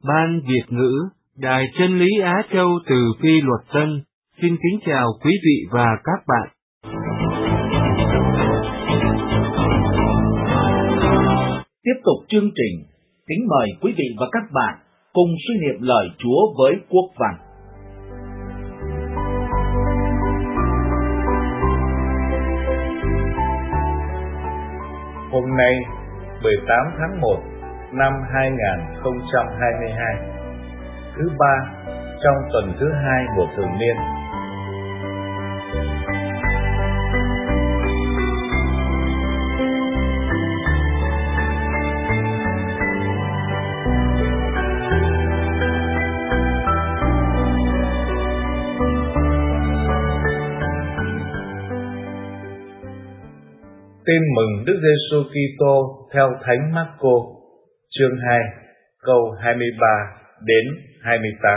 Ban Việt ngữ, Đài Chân lý Á Châu từ Phi Luật Tân, xin kính chào quý vị và các bạn. Tiếp tục chương trình, kính mời quý vị và các bạn cùng suy niệm lời Chúa với Quốc Văn. Hôm nay, 18 tháng 1 năm 2022, thứ ba trong tuần thứ 2 của thường niên. Tin mừng Đức Giêsu Kitô theo Thánh Mác-cô, chương 2, câu 23 đến 28.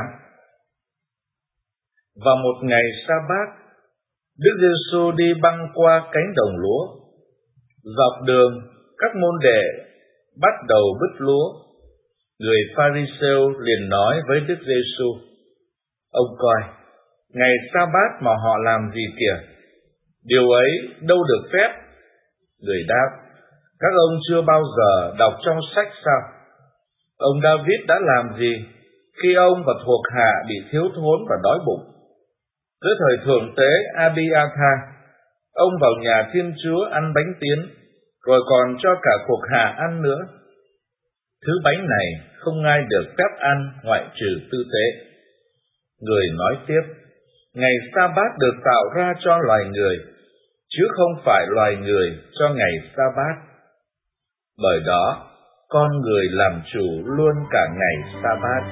Vào một ngày Sa-bát, Đức Giêsu đi băng qua cánh đồng lúa. Dọc đường, các môn đệ bắt đầu bứt lúa. Người Pha-ri-sêu liền nói với Đức Giêsu: "Ông coi, ngày Sa-bát mà họ làm gì kìa? Điều ấy đâu được phép." Người đáp: "Các ông chưa bao giờ đọc trong sách sao? Ông David đã làm gì khi ông và thuộc hạ bị thiếu thốn và đói bụng? Dưới thời thượng tế Abiathar, ông vào nhà Thiên Chúa ăn bánh tiến, rồi còn cho cả thuộc hạ ăn nữa. Thứ bánh này không ai được phép ăn ngoại trừ tư tế." Người nói tiếp: "Ngày Sa-bát được tạo ra cho loài người, chứ không phải loài người cho ngày Sa-bát. Bởi đó, con người làm chủ luôn cả ngày Sa-bát."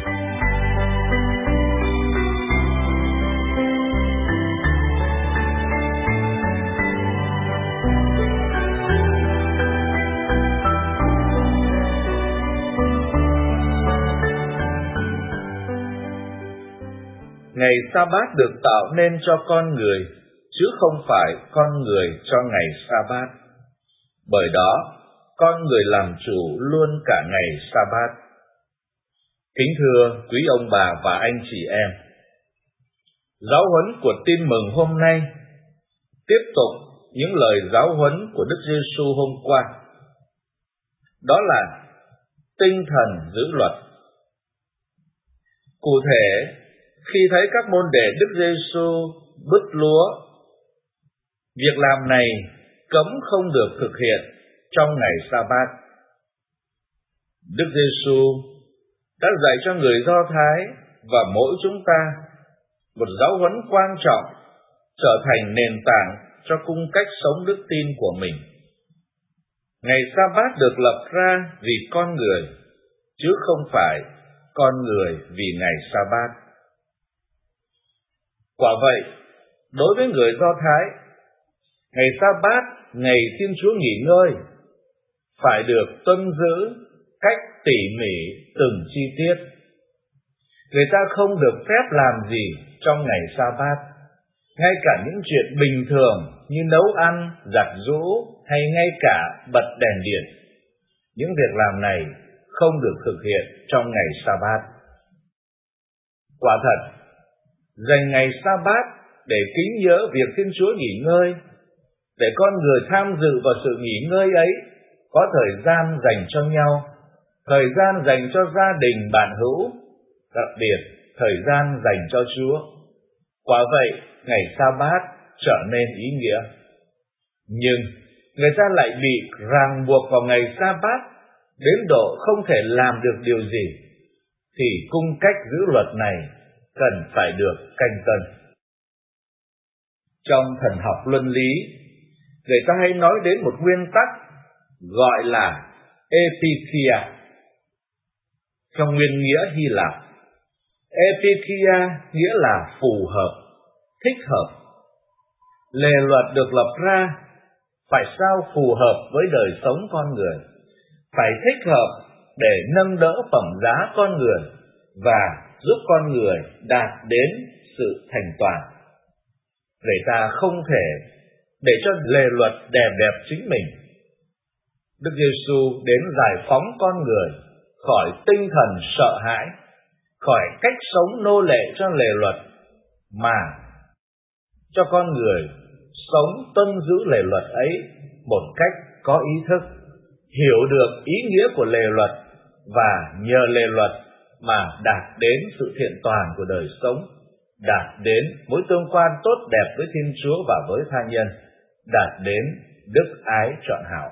Ngày Sa-bát được tạo nên cho con người, chứ không phải con người cho ngày Sa-bát. Bởi đó, con người làm chủ luôn cả ngày Sa-bát. Kính thưa quý ông bà và anh chị em, giáo huấn của tin mừng hôm nay tiếp tục những lời giáo huấn của Đức Giêsu hôm qua. Đó là tinh thần giữ luật. Cụ thể, khi thấy các môn đệ Đức Giêsu bứt lúa, việc làm này cấm không được thực hiện trong ngày Sa-bát. Đức Giêsu đã dạy cho người Do Thái và mỗi chúng ta một giáo huấn quan trọng, trở thành nền tảng cho cung cách sống đức tin của mình. Ngày Sa-bát được lập ra vì con người, chứ không phải con người vì ngày Sa-bát. Quả vậy, đối với người Do Thái, ngày Sa-bát, ngày Thiên Chúa nghỉ ngơi, phải được tuân giữ cách tỉ mỉ từng chi tiết. Người ta không được phép làm gì trong ngày Sa-bát, ngay cả những chuyện bình thường như nấu ăn, giặt giũ hay ngay cả bật đèn điện. Những việc làm này không được thực hiện trong ngày Sa-bát. Quả thật, dành ngày Sa-bát để kính nhớ việc Thiên Chúa nghỉ ngơi, để con người tham dự vào sự nghỉ ngơi ấy, có thời gian dành cho nhau, thời gian dành cho gia đình bạn hữu, đặc biệt thời gian dành cho Chúa. Quả vậy, ngày Sa-bát trở nên ý nghĩa. Nhưng người ta lại bị ràng buộc vào ngày Sa-bát đến độ không thể làm được điều gì, thì cung cách giữ luật này cần phải được canh tân. Trong thần học luân lý, người ta hay nói đến một nguyên tắc gọi là epikeia. Trong nguyên nghĩa Hy Lạp, epikeia nghĩa là phù hợp, thích hợp. Lề luật được lập ra phải sao phù hợp với đời sống con người, phải thích hợp để nâng đỡ phẩm giá con người và giúp con người đạt đến sự thành toàn. Người ta không thể để cho lề luật đè bẹp chính mình. Đức Giêsu đến giải phóng con người khỏi tinh thần sợ hãi, khỏi cách sống nô lệ cho lề luật, mà cho con người sống tuân giữ lề luật ấy một cách có ý thức, hiểu được ý nghĩa của lề luật và nhờ lề luật mà đạt đến sự thiện toàn của đời sống, đạt đến mối tương quan tốt đẹp với Thiên Chúa và với tha nhân, đạt đến đức ái trọn hảo.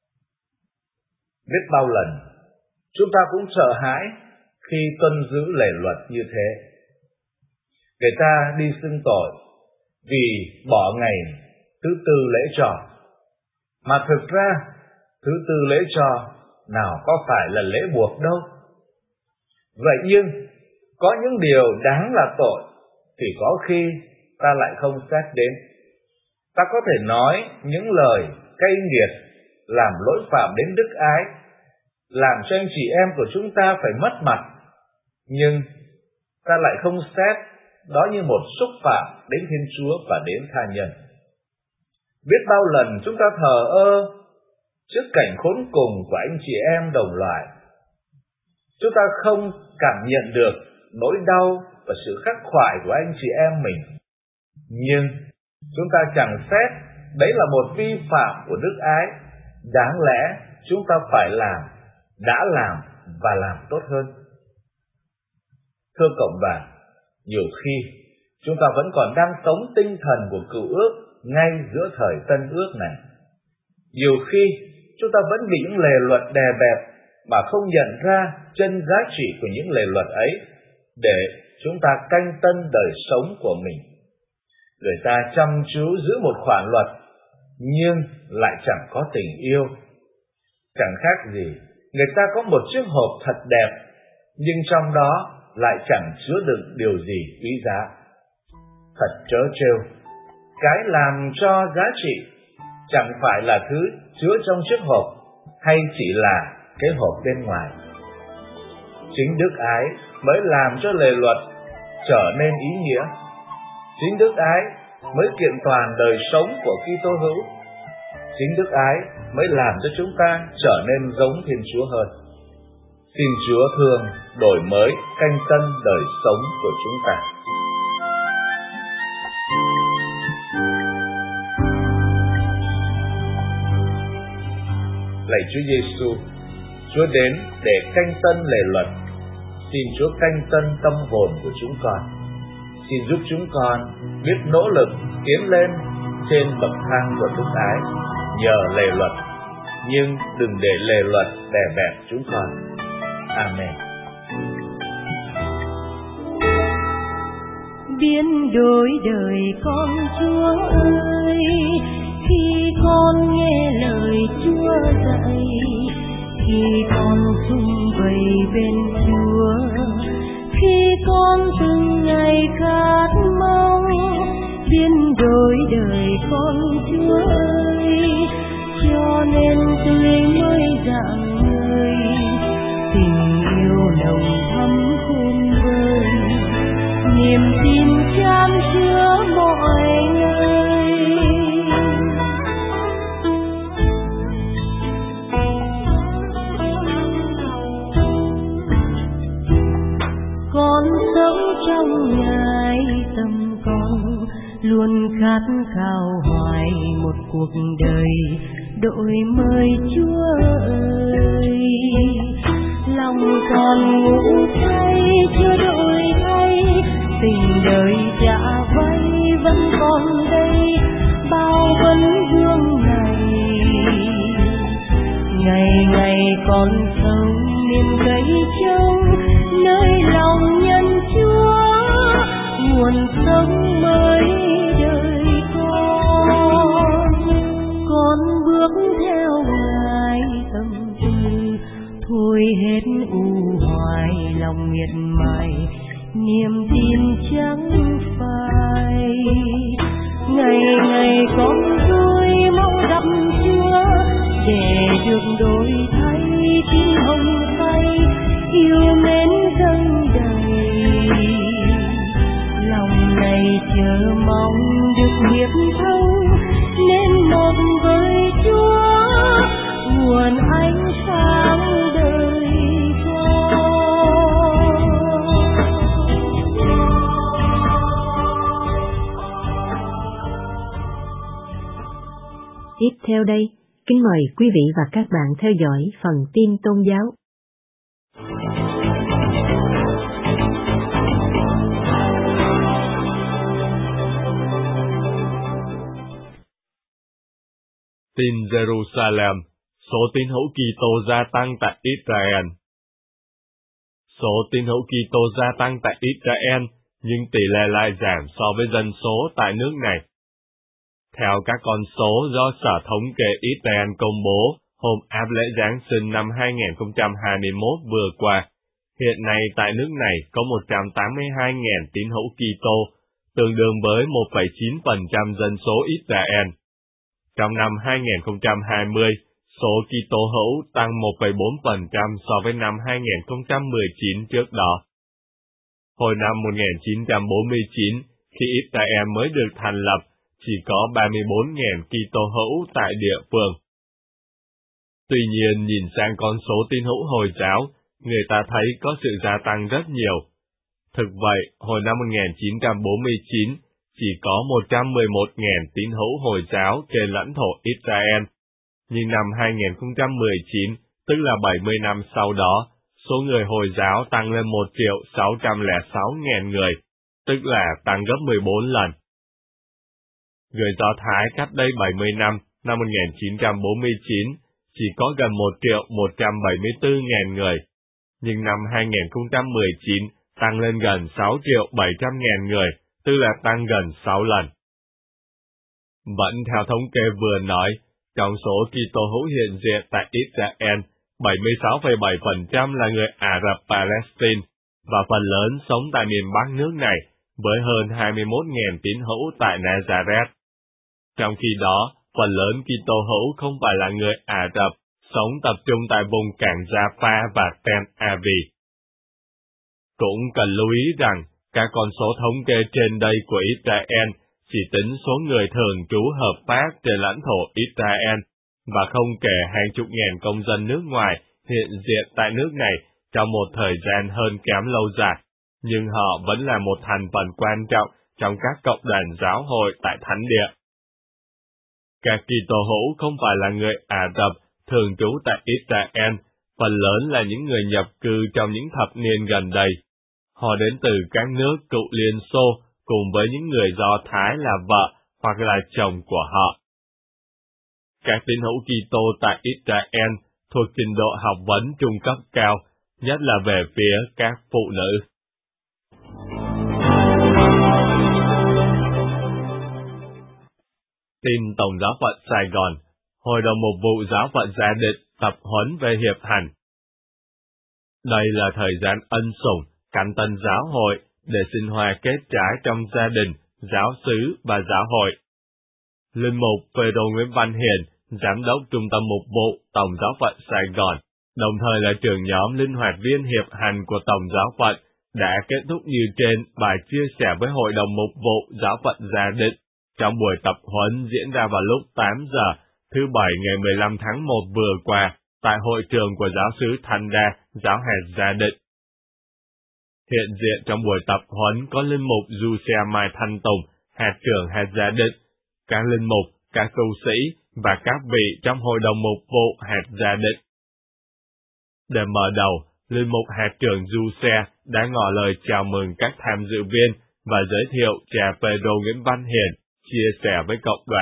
Biết bao lần chúng ta cũng sợ hãi khi tuân giữ lề luật như thế. Người ta đi xưng tội vì bỏ ngày thứ tư lễ trò, mà thực ra thứ tư lễ trò nào có phải là lễ buộc đâu. Vậy nhưng có những điều đáng là tội thì có khi ta lại không xét đến. Ta có thể nói những lời cay nghiệt làm lỗi phạm đến đức ái, làm cho anh chị em của chúng ta phải mất mặt, nhưng ta lại không xét đó như một xúc phạm đến Thiên Chúa và đến tha nhân. Biết bao lần chúng ta thờ ơ trước cảnh khốn cùng của anh chị em đồng loại. Chúng ta không cảm nhận được nỗi đau và sự khắc khoải của anh chị em mình, nhưng chúng ta chẳng xét đấy là một vi phạm của đức ái. Đáng lẽ chúng ta phải làm, đã làm và làm tốt hơn. Thưa cộng đoàn, nhiều khi chúng ta vẫn còn đang sống tinh thần của cựu ước ngay giữa thời tân ước này. Nhiều khi chúng ta vẫn bị những lề luật đè bẹp mà không nhận ra chân giá trị của những lề luật ấy để chúng ta canh tân đời sống của mình. Người ta chăm chú giữ một khoản luật nhưng lại chẳng có tình yêu. Chẳng khác gì người ta có một chiếc hộp thật đẹp nhưng trong đó lại chẳng chứa đựng điều gì quý giá. Thật trớ trêu, cái làm cho giá trị chẳng phải là thứ chứa trong chiếc hộp hay chỉ là cái hộp bên ngoài. Chính đức ái mới làm cho lề luật trở nên ý nghĩa. Chính đức ái mới kiện toàn đời sống của Kitô hữu. Chính đức ái mới làm cho chúng ta trở nên giống Thiên Chúa hơn. Xin Chúa thương đổi mới canh tân đời sống của chúng ta. Lạy Chúa Giêsu, Chúa đến để canh tân lề luật. Xin Chúa canh tân tâm hồn của chúng con. Xin giúp chúng con biết nỗ lực tiến lên trên bậc thang của đức ái nhờ lề luật, nhưng đừng để lề luật đè bẹp chúng con. Amen. Biến đổi đời con Chúa ơi, khi con nghe lời Chúa dạy, khi con sum vầy bên Chúa, khi con từng ngày khát mong. Biến đổi đời con Chúa ơi, cho nên tươi mới rạng ngời, tình yêu nồng thắm khôn vơi, niềm tin chan chứa mọi nơi. Con sống trong Ngài, tâm con luôn khát khao hoài một cuộc đời đổi mới Chúa ơi. Lòng còn ngủ say chưa đổi thay, tình đời đã vay vẫn còn đây, bao vấn vương này. Ngày ngày con sống niềm cây trông, nơi lòng nhân Chúa, nguồn sống mới đời con. Con bước theo Ngài tâm tư, thôi hết u hoài lòng miệt mài, niềm tin chẳng phai. Ngày ngày con vui mong gặp Chúa, để được đổi thay tim hồng say, yêu mến dâng đầy. Lòng này chờ mong được hiệp thông, nên một với Chúa, nguồn ánh sáng đời con. theo đây, kính mời quý vị và các bạn theo dõi phần tin tôn giáo. Tin Jerusalem, số tín hữu Kitô gia tăng tại Israel. Số tín hữu Kitô gia tăng tại Israel, nhưng tỷ lệ lại giảm so với dân số tại nước này. Theo các con số do Sở Thống kê Israel công bố hôm áp lễ Giáng sinh năm 2021 vừa qua, hiện nay tại nước này có 182.000 tín hữu Kitô, tương đương với 1,9% dân số Israel. Trong năm 2020, số Kitô hữu tăng 1,4% so với năm 2019 trước đó. Hồi năm 1949, khi Israel mới được thành lập, chỉ có 34.000 Kitô hữu tại địa phương. Tuy nhiên, nhìn sang con số tín hữu Hồi giáo, người ta thấy có sự gia tăng rất nhiều. Thực vậy, hồi năm 1949, chỉ có 111.000 tín hữu Hồi giáo trên lãnh thổ Israel. Nhưng năm 2019, tức là 70 năm sau đó, số người Hồi giáo tăng lên 1.606.000 người, tức là tăng gấp 14 lần. Người Do Thái cách đây 70 năm 1949, chỉ có gần 1.174.000 người, nhưng năm 2019 tăng lên gần 6.700.000 người, tức là tăng gần 6 lần. Vẫn theo thống kê vừa nói, trong số Kitô hữu hiện diện tại Israel, 76,7% là người Ả Rập Palestine, và phần lớn sống tại miền Bắc nước này, với hơn 21.000 tín hữu tại Nazareth. Trong khi đó, phần lớn Kitô hữu không phải là người Ả Rập, sống tập trung tại vùng cảng Jaffa và Tel Aviv. Cũng cần lưu ý rằng, các con số thống kê trên đây của Israel chỉ tính số người thường trú hợp pháp trên lãnh thổ Israel, và không kể hàng chục ngàn công dân nước ngoài hiện diện tại nước này trong một thời gian hơn kém lâu dài, nhưng họ vẫn là một thành phần quan trọng trong các cộng đoàn giáo hội tại Thánh Địa. Các Kitô hữu không phải là người Ả Rập thường trú tại Israel, phần lớn là những người nhập cư trong những thập niên gần đây. Họ đến từ các nước cựu Liên Xô cùng với những người Do Thái là vợ hoặc là chồng của họ. Các tín hữu Kitô tại Israel thuộc trình độ học vấn trung cấp cao, nhất là về phía các phụ nữ. Tin Tổng giáo phận Sài Gòn, Hội đồng Mục vụ Giáo phận Gia Định tập huấn về hiệp hành. Đây là thời gian ân sủng, cánh tân giáo hội để sinh hoa kết trái trong gia đình, giáo xứ và giáo hội. Linh mục Phêrô Nguyễn Văn Hiền, Giám đốc Trung tâm Mục vụ Tổng giáo phận Sài Gòn, đồng thời là trưởng nhóm linh hoạt viên hiệp hành của Tổng giáo phận, đã kết thúc như trên bài chia sẻ với Hội đồng Mục vụ Giáo phận Gia Định trong buổi tập huấn diễn ra vào lúc 8 giờ thứ Bảy ngày 15 tháng 1 vừa qua tại hội trường của giáo xứ Thanh Đa, giáo hạt Gia Định. Hiện diện trong buổi tập huấn có linh mục Du Xe Mai Thanh Tùng, hạt trưởng hạt Gia Định, các linh mục, các tu sĩ và các vị trong Hội đồng Mục vụ hạt Gia Định. Để mở đầu, linh mục hạt trưởng Du Xe đã ngỏ lời chào mừng các tham dự viên và giới thiệu cha Phêrô Nguyễn Văn Hiền chia sẻ với cộng đoàn.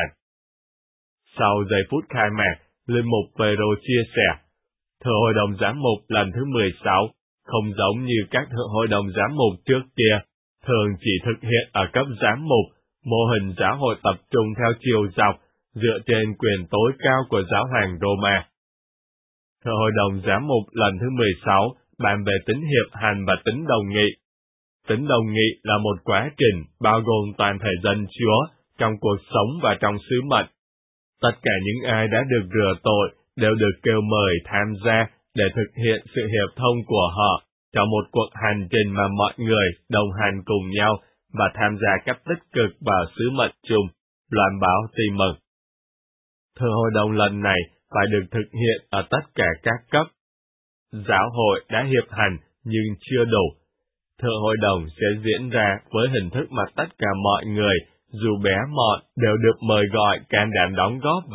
Sau giây phút khai mạc, linh mục Phêrô chia sẻ, Thưa Hội đồng Giám mục lần thứ 16, không giống như các hội đồng giám mục trước kia, thường chỉ thực hiện ở cấp giám mục, mô hình giáo hội tập trung theo chiều dọc, dựa trên quyền tối cao của giáo hoàng Roma. Thưa Hội đồng Giám mục lần thứ 16, bàn về tính hiệp hành và tính đồng nghị. Tính đồng nghị là một quá trình bao gồm toàn thể dân Chúa trong cuộc sống và trong sứ mệnh. Tất cả những ai đã được rửa tội đều được kêu mời tham gia để thực hiện sự hiệp thông của họ trong một cuộc hành trình mà mọi người đồng hành cùng nhau và tham gia cách tích cực vào sứ mệnh chung, loan báo tin mừng. Thưa Hội đồng lần này phải được thực hiện ở tất cả các cấp. Giáo hội đã hiệp hành nhưng chưa đủ. Thưa Hội đồng sẽ diễn ra với hình thức mà tất cả mọi người, dù bé mọn, đều được mời gọi can đảm đóng góp vào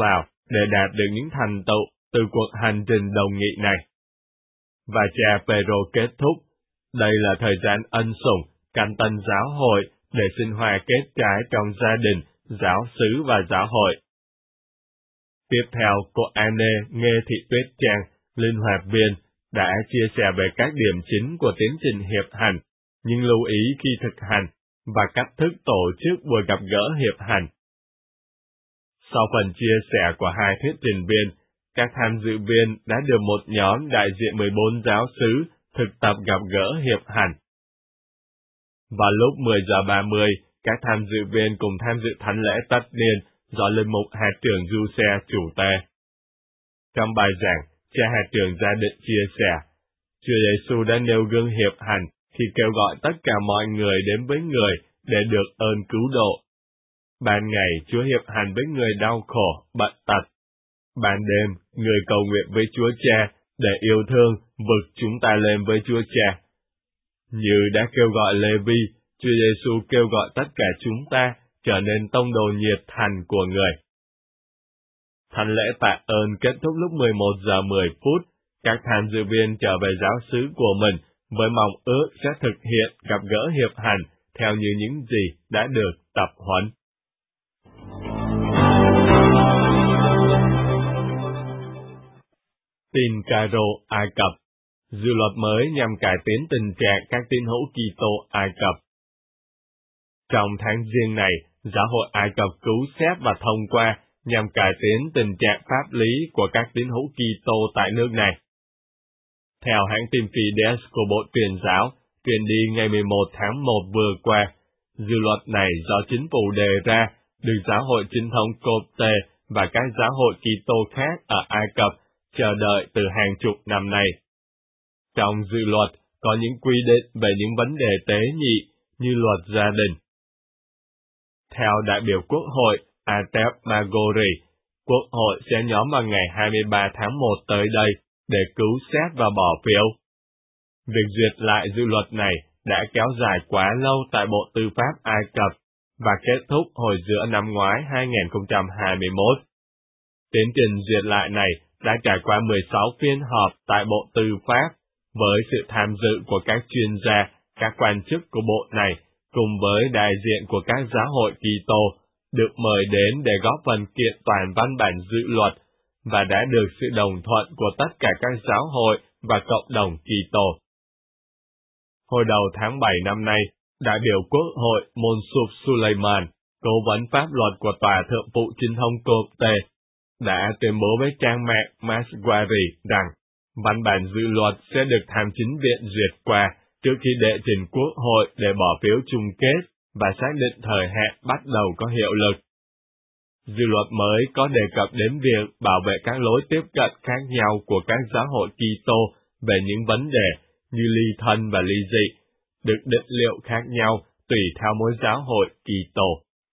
để đạt được những thành tựu từ cuộc hành trình đồng nghị này. Và cha Phêrô kết thúc, đây là thời gian ân sủng, canh tân giáo hội để sinh hoa kết trái trong gia đình, giáo xứ và giáo hội. Tiếp theo, cô Anne Nghê Thị Tuyết Trang, linh hoạt viên, đã chia sẻ về các điểm chính của tiến trình hiệp hành, nhưng lưu ý khi thực hành, và cách thức tổ chức buổi gặp gỡ hiệp hành. Sau phần chia sẻ của hai thuyết trình viên, các tham dự viên đã được một nhóm đại diện 14 giáo xứ thực tập gặp gỡ hiệp hành. Vào lúc 10 giờ 30, các tham dự viên cùng tham dự thánh lễ tất niên do linh mục hạt trưởng Giuse chủ tề. Trong bài giảng, cha hạt trưởng gia định chia sẻ, Chúa Giêsu đã nêu gương hiệp hành khi kêu gọi tất cả mọi người đến với người để được ơn cứu độ. Ban ngày, Chúa hiệp hành với người đau khổ, bệnh tật. Ban đêm, người cầu nguyện với Chúa Cha để yêu thương, vực chúng ta lên với Chúa Cha. Như đã kêu gọi Lê-vi, Chúa Giêsu kêu gọi tất cả chúng ta trở nên tông đồ nhiệt thành của người. Thánh lễ tạ ơn kết thúc lúc 11 giờ 10 phút. Các tham dự viên trở về giáo xứ của mình với mong ước sẽ thực hiện gặp gỡ hiệp hành theo như những gì đã được tập huấn. Tin Cairo, Ai Cập. Dự luật mới nhằm cải tiến tình trạng các tín hữu Kitô Ai Cập. Trong tháng Giêng này, Giáo hội Ai Cập cứu xét và thông qua nhằm cải tiến tình trạng pháp lý của các tín hữu Kitô tại nước này. Theo hãng tin Fides của Bộ Truyền giáo, truyền đi ngày 11 tháng 1 vừa qua, dự luật này do chính phủ đề ra, được Giáo hội Chính thống Copte và các giáo hội Kitô khác ở Ai Cập chờ đợi từ hàng chục năm nay. Trong dự luật có những quy định về những vấn đề tế nhị như luật gia đình. Theo đại biểu Quốc hội Atef Magori, Quốc hội sẽ nhóm vào ngày 23 tháng 1 tới đây để cứu xét và bỏ phiếu. Việc duyệt lại dự luật này đã kéo dài quá lâu tại Bộ Tư pháp Ai Cập và kết thúc hồi giữa năm ngoái 2021. Tiến trình duyệt lại này đã trải qua 16 phiên họp tại Bộ Tư pháp, với sự tham dự của các chuyên gia, các quan chức của bộ này, cùng với đại diện của các giáo hội Kitô, được mời đến để góp phần kiện toàn văn bản dự luật, và đã được sự đồng thuận của tất cả các giáo hội và cộng đồng Kitô. Hồi đầu tháng 7 năm nay, đại biểu Quốc hội Monsuf Suleiman, cố vấn pháp luật của Tòa Thượng phụ Chính thống Copte, đã tuyên bố với trang mạng Maswari rằng văn bản dự luật sẽ được tham chính viện duyệt qua trước khi đệ trình Quốc hội để bỏ phiếu chung kết và xác định thời hạn bắt đầu có hiệu lực. Dự luật mới có đề cập đến việc bảo vệ các lối tiếp cận khác nhau của các giáo hội Kitô về những vấn đề như ly thân và ly dị, được định liệu khác nhau tùy theo mỗi giáo hội Kitô.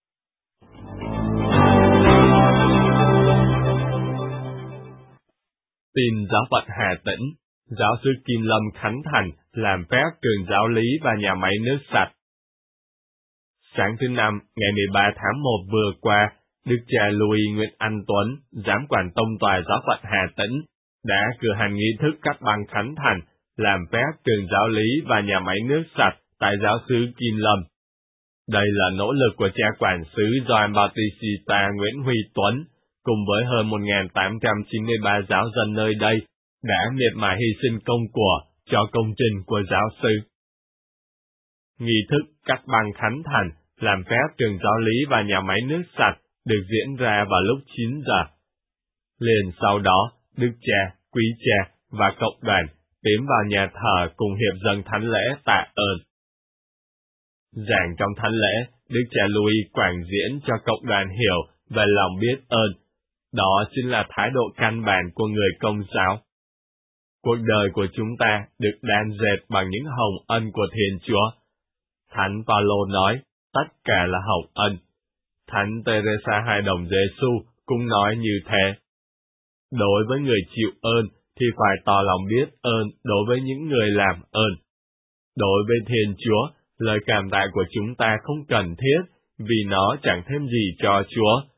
Tin giáo phận Hà Tĩnh, giáo sư Kim Lâm khánh thành làm phép trường giáo lý và nhà máy nước sạch. Sáng thứ Năm, ngày 13 tháng 1 vừa qua, Đức cha Louis Nguyễn Anh Tuấn, giám quản tông tòa giáo phận Hà Tĩnh, đã cử hành nghi thức cắt băng khánh thành, làm phép trường giáo lý và nhà máy nước sạch tại giáo xứ Kim Lâm. Đây là nỗ lực của cha quản xứ Gioan Bautista Nguyễn Huy Tuấn, cùng với hơn 1.893 giáo dân nơi đây, đã miệt mài hy sinh công của cho công trình của giáo sư. Nghi thức cắt băng khánh thành, làm phép trường giáo lý và nhà máy nước sạch được diễn ra vào lúc 9 giờ. Liền sau đó, Đức cha, quý cha và cộng đoàn tiến vào nhà thờ cùng hiệp dâng thánh lễ tạ ơn. Giảng trong thánh lễ, Đức cha Louis quảng diễn cho cộng đoàn hiểu về lòng biết ơn. Đó chính là thái độ căn bản của người Công giáo. Cuộc đời của chúng ta được đan dệt bằng những hồng ân của Thiên Chúa. Thánh Phaolô nói, tất cả là hồng ân. Thánh Teresa Hai Đồng Giêsu cũng nói như thế. Đối với người chịu ơn thì phải tỏ lòng biết ơn đối với những người làm ơn. Đối với Thiên Chúa, lời cảm tạ của chúng ta không cần thiết vì nó chẳng thêm gì cho Chúa.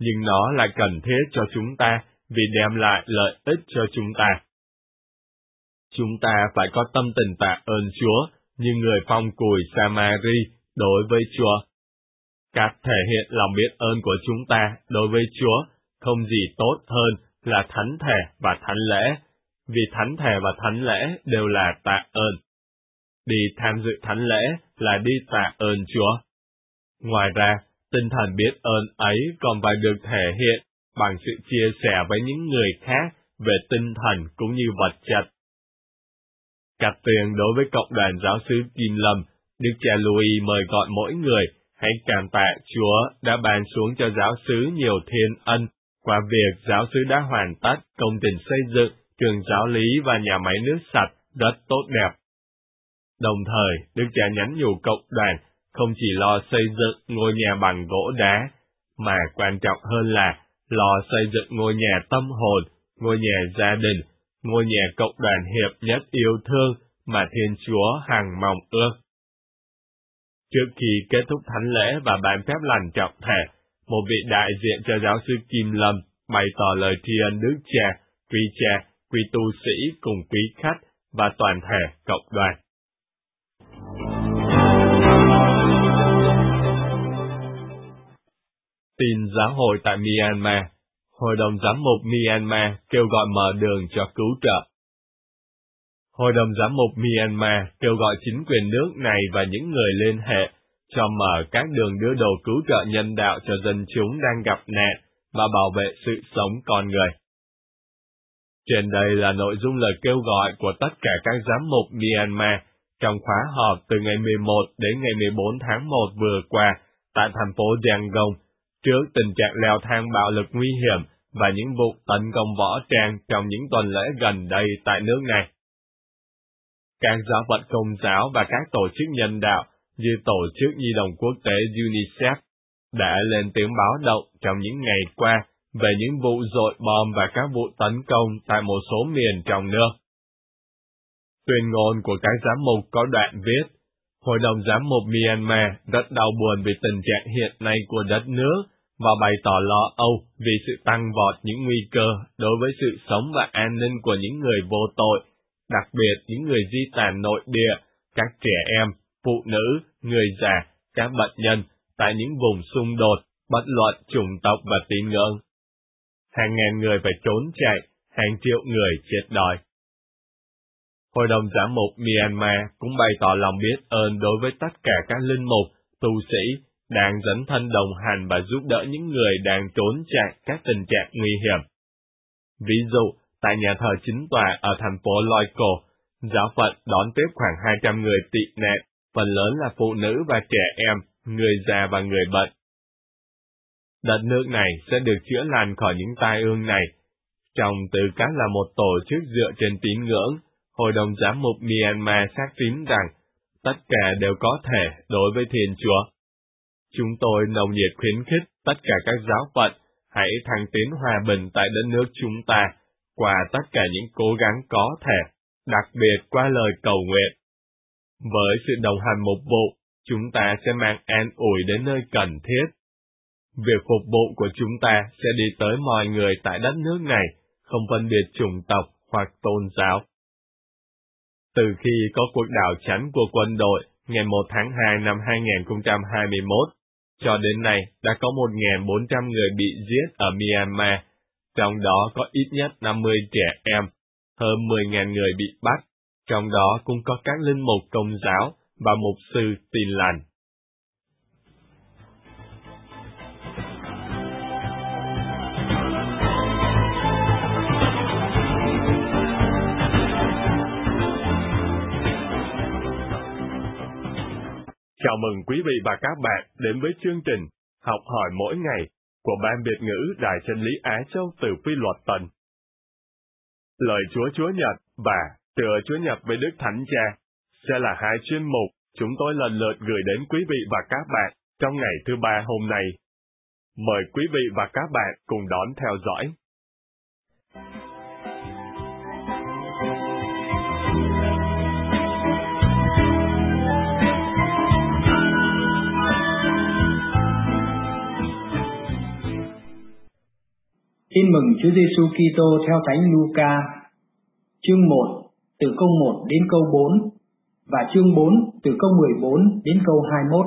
nhưng nó là cần thiết cho chúng ta vì đem lại lợi ích cho chúng ta. Chúng ta phải có tâm tình tạ ơn Chúa như người phong cùi Samari đối với Chúa. Cách thể hiện lòng biết ơn của chúng ta đối với Chúa không gì tốt hơn là thánh thể và thánh lễ, vì thánh thể và thánh lễ đều là tạ ơn. Đi tham dự thánh lễ là đi tạ ơn Chúa. Ngoài ra, tinh thần biết ơn ấy còn phải được thể hiện bằng sự chia sẻ với những người khác về tinh thần cũng như vật chất. Cắt tiền đối với cộng đoàn giáo xứ Kim Lâm, Đức cha Louis mời gọi mỗi người hãy cảm tạ Chúa đã ban xuống cho giáo xứ nhiều thiên ân qua việc giáo xứ đã hoàn tất công trình xây dựng trường giáo lý và nhà máy nước sạch rất tốt đẹp. Đồng thời, Đức cha nhắn nhủ cộng đoàn không chỉ lo xây dựng ngôi nhà bằng gỗ đá, mà quan trọng hơn là lo xây dựng ngôi nhà tâm hồn, ngôi nhà gia đình, ngôi nhà cộng đoàn hiệp nhất yêu thương mà Thiên Chúa hằng mong ước. Trước khi kết thúc thánh lễ và ban phép lành trọng thể, một vị đại diện cho giáo sư Kim Lâm bày tỏ lời tri ân Đức Cha, quý tu sĩ cùng quý khách và toàn thể cộng đoàn. Tin giáo hội tại Myanmar. Hội đồng giám mục Myanmar kêu gọi mở đường cho cứu trợ. Hội đồng giám mục Myanmar kêu gọi chính quyền nước này và những người liên hệ cho mở các đường đưa đồ cứu trợ nhân đạo cho dân chúng đang gặp nạn và bảo vệ sự sống con người. Trên đây là nội dung lời kêu gọi của tất cả các giám mục Myanmar trong khóa họp từ ngày 11 đến ngày 14 tháng 1 vừa qua tại thành phố Yangon, trước tình trạng leo thang bạo lực nguy hiểm và những vụ tấn công võ trang trong những tuần lễ gần đây tại nước này. Các giáo phận Công giáo và các tổ chức nhân đạo như Tổ chức Nhi đồng Quốc tế UNICEF đã lên tiếng báo động trong những ngày qua về những vụ dội bom và các vụ tấn công tại một số miền trong nước. Tuyên ngôn của các giám mục có đoạn viết, Hội đồng giám mục Myanmar rất đau buồn vì tình trạng hiện nay của đất nước và bày tỏ lo âu vì sự tăng vọt những nguy cơ đối với sự sống và an ninh của những người vô tội, đặc biệt những người di tản nội địa, các trẻ em, phụ nữ, người già, các bệnh nhân tại những vùng xung đột, bất luận chủng tộc và tín ngưỡng. Hàng ngàn người phải trốn chạy, hàng triệu người chết đói. Hội đồng giám mục Myanmar cũng bày tỏ lòng biết ơn đối với tất cả các linh mục, tu sĩ đang dấn thân đồng hành và giúp đỡ những người đang trốn chạy các tình trạng nguy hiểm. Ví dụ, tại nhà thờ chính tòa ở thành phố Loiko, giáo phận đón tiếp khoảng 200 người tị nạn, phần lớn là phụ nữ và trẻ em, người già và người bệnh. Đất nước này sẽ được chữa lành khỏi những tai ương này. Trong tư cách là một tổ chức dựa trên tín ngưỡng, Hội đồng giám mục Myanmar xác tín rằng tất cả đều có thể đối với Thiên Chúa. Chúng tôi nồng nhiệt khuyến khích tất cả các giáo phận hãy thăng tiến hòa bình tại đất nước chúng ta qua tất cả những cố gắng có thể, đặc biệt qua lời cầu nguyện. Với sự đồng hành mục vụ, chúng ta sẽ mang an ủi đến nơi cần thiết. Việc phục vụ của chúng ta sẽ đi tới mọi người tại đất nước này, không phân biệt chủng tộc hoặc tôn giáo. Từ khi có cuộc đảo chánh của quân đội ngày 1 tháng 2 năm 2021, cho đến nay đã có 1.400 người bị giết ở Myanmar, trong đó có ít nhất 50 trẻ em, hơn 10.000 người bị bắt, trong đó cũng có các linh mục Công giáo và mục sư Tin lành. Chào mừng quý vị và các bạn đến với chương trình Học hỏi mỗi ngày của Ban Việt ngữ Đài Chân lý Á Châu từ Phi Luật Tân. Lời Chúa Chúa Nhật và Tựa Chúa Nhật với Đức Thánh Cha sẽ là hai chuyên mục chúng tôi lần lượt gửi đến quý vị và các bạn trong ngày thứ Ba hôm nay. Mời quý vị và các bạn cùng đón theo dõi. Tin mừng Chúa Giêsu Kitô theo Thánh Luca, chương 1 từ câu 1 đến câu 4 và chương 4 từ câu 14 đến câu 21.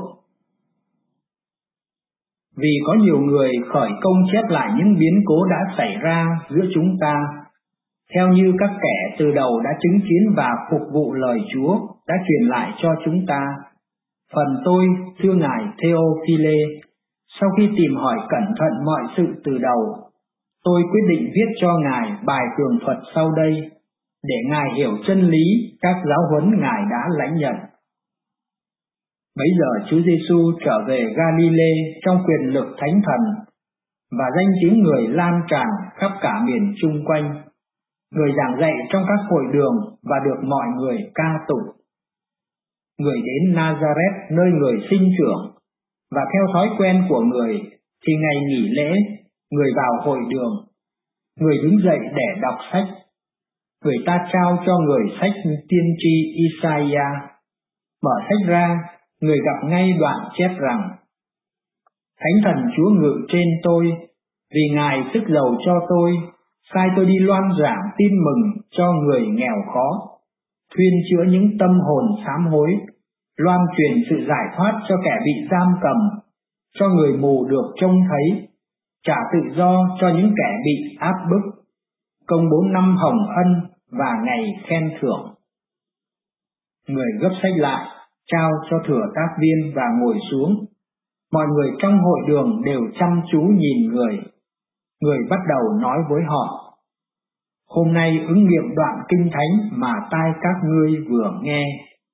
Vì có nhiều người khởi công chép lại những biến cố đã xảy ra giữa chúng ta, theo như các kẻ từ đầu đã chứng kiến và phục vụ lời Chúa đã truyền lại cho chúng ta. Phần tôi, thưa ngài Theophile, sau khi tìm hỏi cẩn thận mọi sự từ đầu, tôi quyết định viết cho ngài bài tường thuật sau đây, để ngài hiểu chân lý các giáo huấn ngài đã lãnh nhận. Bấy giờ Chúa Giêsu trở về Galilee trong quyền lực Thánh Thần, và danh tiếng người lan tràn khắp cả miền chung quanh. Người giảng dạy trong các hội đường và được mọi người ca tụng. Người đến Nazareth nơi người sinh trưởng, và theo thói quen của người thì ngày nghỉ lễ, người vào hội đường. Người đứng dậy để đọc sách. Người ta trao cho người sách tiên tri Isaiah. Mở sách ra, người gặp ngay đoạn chép rằng: Thánh Thần Chúa ngự trên tôi, vì Ngài sức dầu cho tôi, sai tôi đi loan giảng tin mừng cho người nghèo khó, thuyên chữa những tâm hồn sám hối, loan truyền sự giải thoát cho kẻ bị giam cầm, cho người mù được trông thấy, trả tự do cho những kẻ bị áp bức, công 4 năm hồng ân và ngày khen thưởng. Người gấp sách lại, trao cho thừa tác viên và ngồi xuống. Mọi người trong hội đường đều chăm chú nhìn người. Người bắt đầu nói với họ: Hôm nay ứng nghiệm đoạn kinh thánh mà tai các ngươi vừa nghe.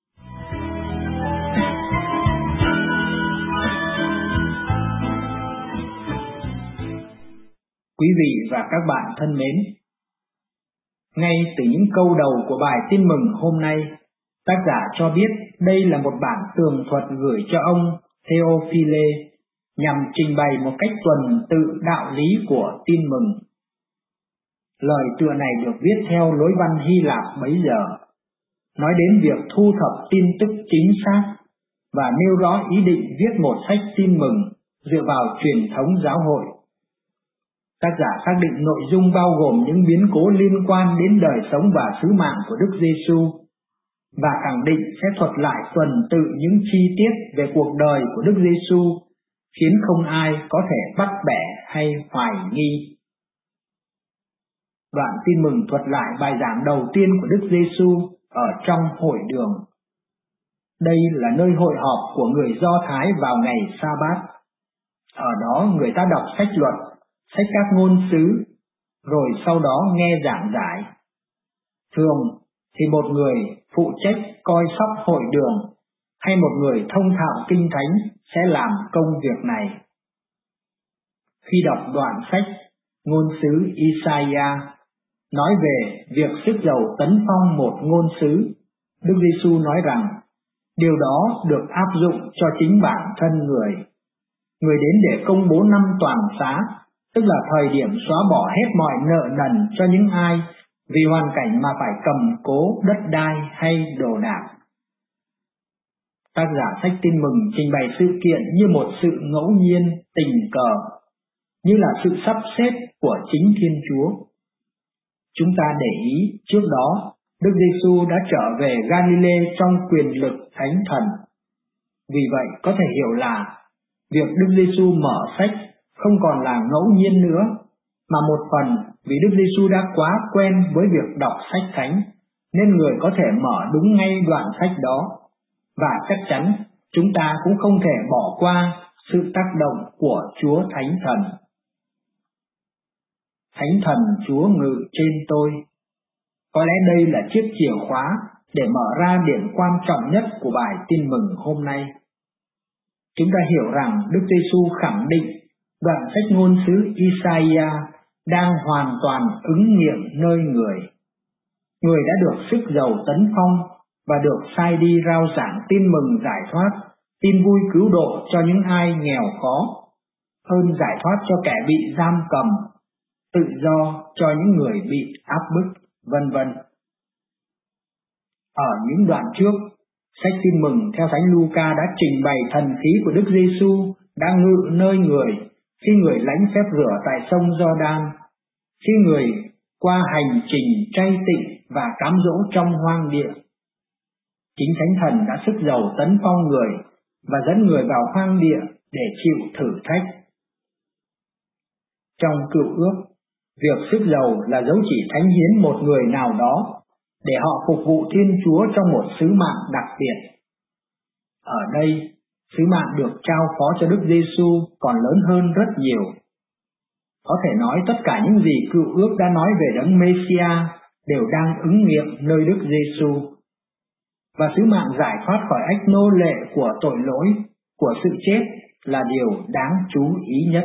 Quý vị và các bạn thân mến, ngay từ những câu đầu của bài tin mừng hôm nay, tác giả cho biết đây là một bản tường thuật gửi cho ông Theophile nhằm trình bày một cách tuần tự đạo lý của tin mừng. Lời tựa này được viết theo lối văn Hy Lạp bấy giờ, nói đến việc thu thập tin tức chính xác và nêu rõ ý định viết một sách tin mừng dựa vào truyền thống giáo hội. Tác giả xác định nội dung bao gồm những biến cố liên quan đến đời sống và sứ mạng của Đức Giêsu, và khẳng định sẽ thuật lại tuần tự những chi tiết về cuộc đời của Đức Giêsu, khiến không ai có thể bắt bẻ hay hoài nghi. Đoạn tin mừng thuật lại bài giảng đầu tiên của Đức Giêsu ở trong hội đường. Đây là nơi hội họp của người Do Thái vào ngày Sa-bát. Ở đó người ta đọc sách luật, sách các ngôn sứ, rồi sau đó nghe giảng giải. Thường thì một người phụ trách coi sóc hội đường hay một người thông thạo kinh thánh sẽ làm công việc này. Khi đọc đoạn sách ngôn sứ Isaiah nói về việc sức dầu tấn phong một ngôn sứ, Đức Giêsu nói rằng điều đó được áp dụng cho chính bản thân người. Người đến để công bố năm toàn xá, tức là thời điểm xóa bỏ hết mọi nợ nần cho những ai vì hoàn cảnh mà phải cầm cố đất đai hay đồ đạc. Tác giả sách tin mừng trình bày sự kiện như một sự ngẫu nhiên, tình cờ, như là sự sắp xếp của chính Thiên Chúa. Chúng ta để ý trước đó, Đức Giêsu đã trở về Galilee trong quyền lực Thánh Thần. Vì vậy có thể hiểu là việc Đức Giêsu mở sách không còn là ngẫu nhiên nữa, mà một phần vì Đức Giêsu đã quá quen với việc đọc sách thánh, nên người có thể mở đúng ngay đoạn sách đó, và chắc chắn chúng ta cũng không thể bỏ qua sự tác động của Chúa Thánh Thần. Thánh Thần Chúa ngự trên tôi. Có lẽ đây là chiếc chìa khóa để mở ra điểm quan trọng nhất của bài tin mừng hôm nay. Chúng ta hiểu rằng Đức Giêsu khẳng định đoạn sách ngôn sứ Isaiah đang hoàn toàn ứng nghiệm nơi người. Người đã được sức dầu tấn phong và được sai đi rao giảng tin mừng giải thoát, tin vui cứu độ cho những ai nghèo khó, hơn giải thoát cho kẻ bị giam cầm, tự do cho những người bị áp bức, vân vân. Ở những đoạn trước, sách tin mừng theo Thánh Luca đã trình bày thần khí của Đức Giêsu đang ngự nơi người khi người lãnh phép rửa tại sông Giođan khi người qua hành trình chay tịnh và cám dỗ trong hoang địa. Chính Thánh Thần đã sức dầu tấn phong người và dẫn người vào hoang địa để chịu thử thách. Trong Cựu Ước, việc sức dầu là dấu chỉ thánh hiến một người nào đó để họ phục vụ Thiên Chúa trong một sứ mạng đặc biệt. Ở đây, sứ mạng được trao phó cho Đức Giêsu còn lớn hơn rất nhiều. Có thể nói tất cả những gì Cựu Ước đã nói về Đấng Mêsia đều đang ứng nghiệm nơi Đức Giêsu. Và sứ mạng giải thoát khỏi ách nô lệ của tội lỗi, của sự chết là điều đáng chú ý nhất.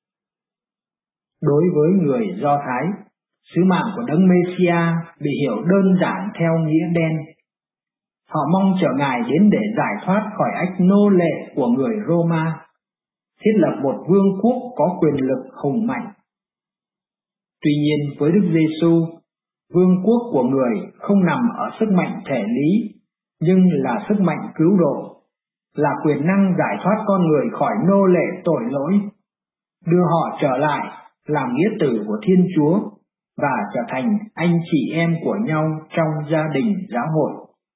Đối với người Do Thái, sứ mạng của Đấng Mêsia bị hiểu đơn giản theo nghĩa đen. Họ mong chờ Ngài đến để giải thoát khỏi ách nô lệ của người Roma, thiết lập một vương quốc có quyền lực hùng mạnh. Tuy nhiên với Đức Giêsu, vương quốc của người không nằm ở sức mạnh thể lý, nhưng là sức mạnh cứu độ, là quyền năng giải thoát con người khỏi nô lệ tội lỗi, đưa họ trở lại làm nghĩa tử của Thiên Chúa và trở thành anh chị em của nhau trong gia đình giáo hội.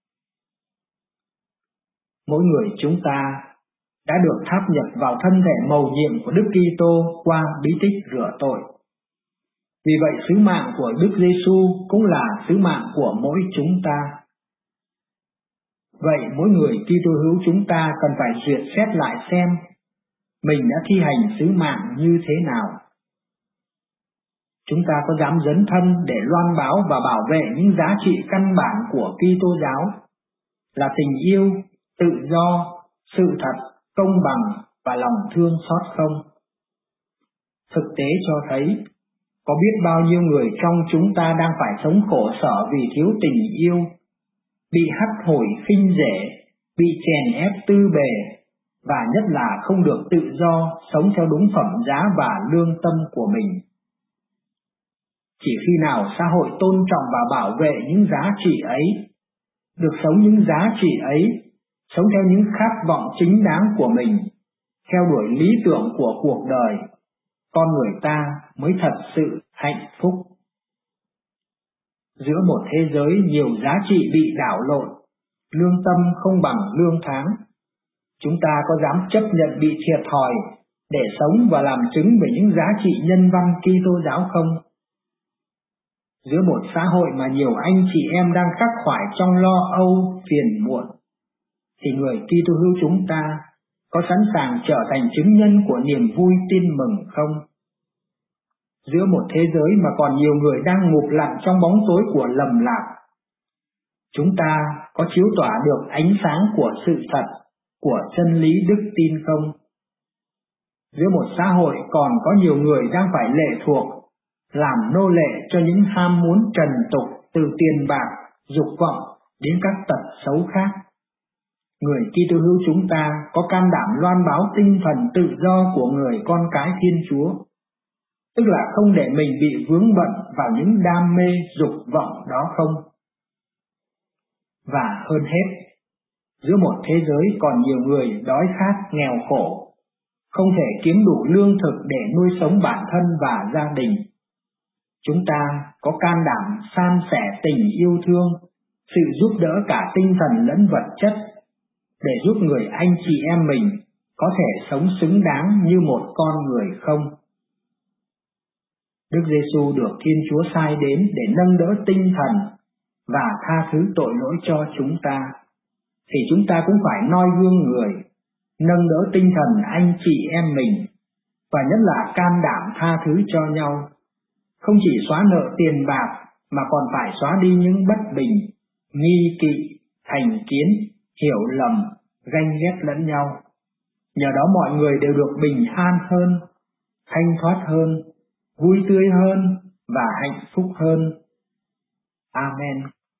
Mỗi người chúng ta đã được tháp nhập vào thân thể mầu nhiệm của Đức Kitô qua bí tích rửa tội. Vì vậy sứ mạng của Đức Giêsu cũng là sứ mạng của mỗi chúng ta. Vậy mỗi người Kitô hữu chúng ta cần phải duyệt xét lại xem mình đã thi hành sứ mạng như thế nào. Chúng ta có dám dấn thân để loan báo và bảo vệ những giá trị căn bản của Kitô giáo là tình yêu, tự do, sự thật, công bằng và lòng thương xót không? Thực tế cho thấy, có biết bao nhiêu người trong chúng ta đang phải sống khổ sở vì thiếu tình yêu, bị hắt hủi khinh rẻ, bị chèn ép tư bề, và nhất là không được tự do sống theo đúng phẩm giá và lương tâm của mình. Chỉ khi nào xã hội tôn trọng và bảo vệ những giá trị ấy, được sống những giá trị ấy, sống theo những khát vọng chính đáng của mình, theo đuổi lý tưởng của cuộc đời, con người ta mới thật sự hạnh phúc. Giữa một thế giới nhiều giá trị bị đảo lộn, lương tâm không bằng lương tháng, chúng ta có dám chấp nhận bị thiệt thòi để sống và làm chứng về những giá trị nhân văn Kitô giáo không? Giữa một xã hội mà nhiều anh chị em đang khắc khoải trong lo âu, phiền muộn, thì người Kitô hữu chúng ta có sẵn sàng trở thành chứng nhân của niềm vui tin mừng không? Giữa một thế giới mà còn nhiều người đang ngụp lặn trong bóng tối của lầm lạc, chúng ta có chiếu tỏa được ánh sáng của sự thật, của chân lý đức tin không? Giữa một xã hội còn có nhiều người đang phải lệ thuộc, làm nô lệ cho những ham muốn trần tục từ tiền bạc, dục vọng đến các tật xấu khác, người Kitô hữu chúng ta có can đảm loan báo tinh thần tự do của người con cái Thiên Chúa, tức là không để mình bị vướng bận vào những đam mê dục vọng đó không? Và hơn hết, giữa một thế giới còn nhiều người đói khát nghèo khổ, không thể kiếm đủ lương thực để nuôi sống bản thân và gia đình, chúng ta có can đảm san sẻ tình yêu thương, sự giúp đỡ cả tinh thần lẫn vật chất, để giúp người anh chị em mình có thể sống xứng đáng như một con người không? Đức Giêsu được Thiên Chúa sai đến để nâng đỡ tinh thần và tha thứ tội lỗi cho chúng ta, thì chúng ta cũng phải noi gương người, nâng đỡ tinh thần anh chị em mình, và nhất là can đảm tha thứ cho nhau, không chỉ xóa nợ tiền bạc mà còn phải xóa đi những bất bình, nghi kỵ, thành kiến, hiểu lầm, ganh ghét lẫn nhau. Nhờ đó mọi người đều được bình an hơn, thanh thoát hơn, vui tươi hơn và hạnh phúc hơn. Amen.